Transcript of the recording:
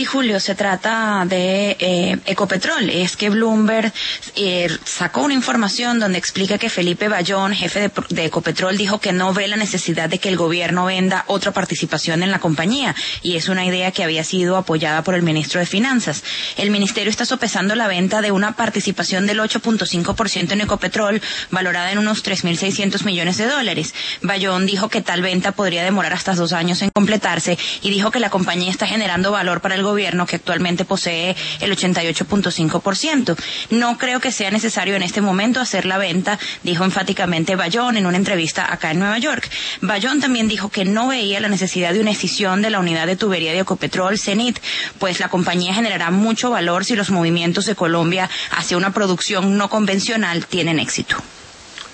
Sí, Julio, se trata de Ecopetrol. Es que Bloomberg sacó una información donde explica que Felipe Bayón, jefe de Ecopetrol, dijo que no ve la necesidad de que el gobierno venda otra participación en la compañía, y es una idea que había sido apoyada por el ministro de Finanzas. El ministerio está sopesando la venta de una participación del 8.5% en Ecopetrol, valorada en unos $3.600 millones. Bayón dijo que tal venta podría demorar hasta 2 años en completarse, y dijo que la compañía está generando valor para el gobierno, que actualmente posee el 88.5%. No creo que sea necesario en este momento hacer la venta, dijo enfáticamente Bayón en una entrevista acá en Nueva York. Bayón también dijo que no veía la necesidad de una escisión de la unidad de tubería de Ecopetrol, Cenit, pues la compañía generará mucho valor si los movimientos de Colombia hacia una producción no convencional tienen éxito.